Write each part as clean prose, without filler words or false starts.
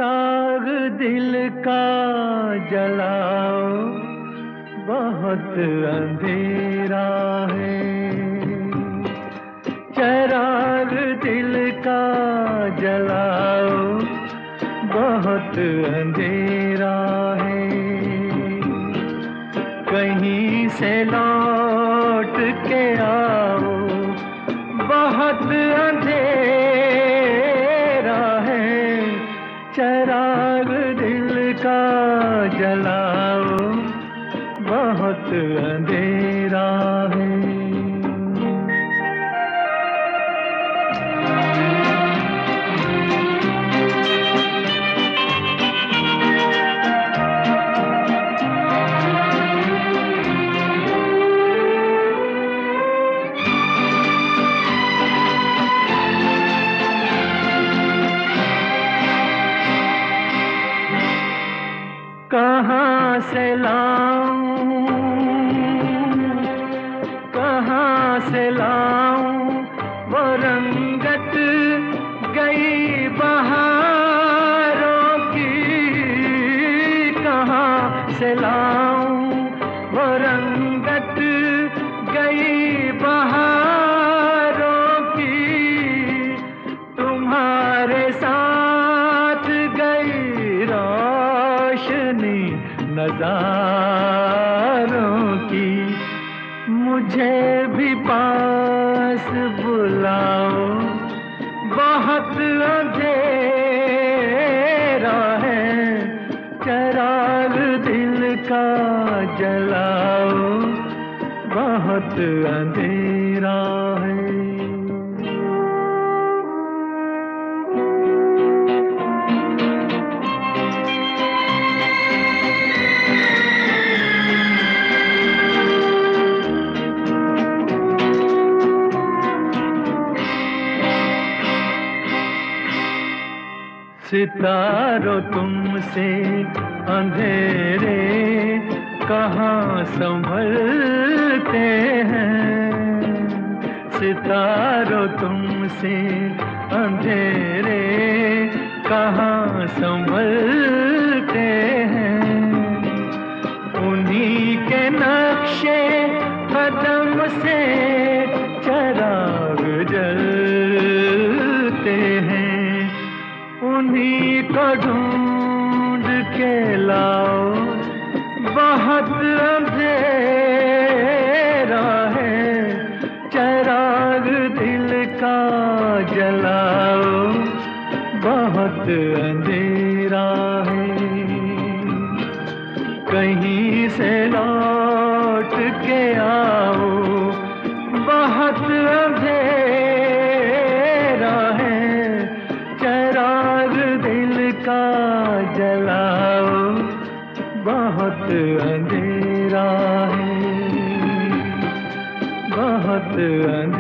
चिराग दिल का जलाओ, बहुत अंधेरा है। चिराग दिल का जलाओ, बहुत अंधेरा है। कहीं से लौट के आओ, बहुत अंधेरा है। चिराग दिल का जलाओ, बहुत अंधेरा है। कहाँ से लाऊं, कहाँ से लाऊं वो रंगत गई बहारों की। कहाँ से लाऊं वो रंगत गई बहारों की। तुम्हारे साथ गई रोशनी नज़ारों की। मुझे भी पास बुलाओ, बहुत अंधेरा है। चिराग दिल का जलाओ, बहुत अंधेरा है। सितारों तुमसे अंधेरे कहाँ संभलते हैं। सितारों तुमसे अंधेरे कहाँ संभलते हैं। उन्हीं के नक्शे कदम से चिराग जलते हैं। उन्हीं को ढूंढ के लाओ, बहुत अंधेरा है। चिराग दिल का जलाओ, बहुत अंधेरा है। कहीं से लौट के आओ, बहुत अंधेरा है। चिराग दिल का जलाओ, बहुत अंधेरा है। बहुत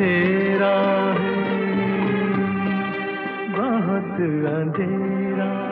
अंधेरा है, बहुत अंधेरा।